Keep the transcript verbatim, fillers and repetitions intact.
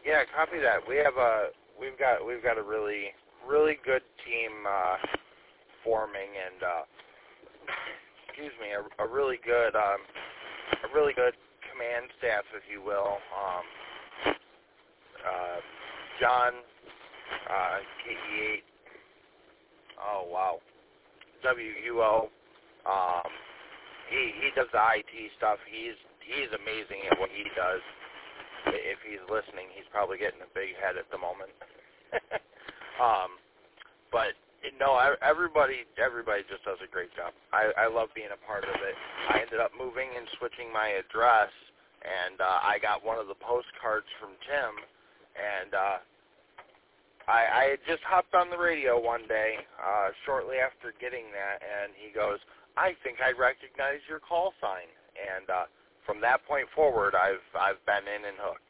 Yeah, copy that. We have a we've got we've got a really really good team uh, forming, and uh, excuse me, a, a really good um, a really good command staff, if you will. Um, uh, John, uh, K E eight. Oh wow, W U O. Um, he he does the I T stuff. He's he's amazing at what he does. If he's listening, he's probably getting a big head at the moment. um, but no, everybody, everybody just does a great job. I, I love being a part of it. I ended up moving and switching my address, and uh, I got one of the postcards from Tim, and uh, I, I had just hopped on the radio one day uh, shortly after getting that, and he goes, "I think I recognize your call sign," and uh, from that point forward, I've I've been in and hooked.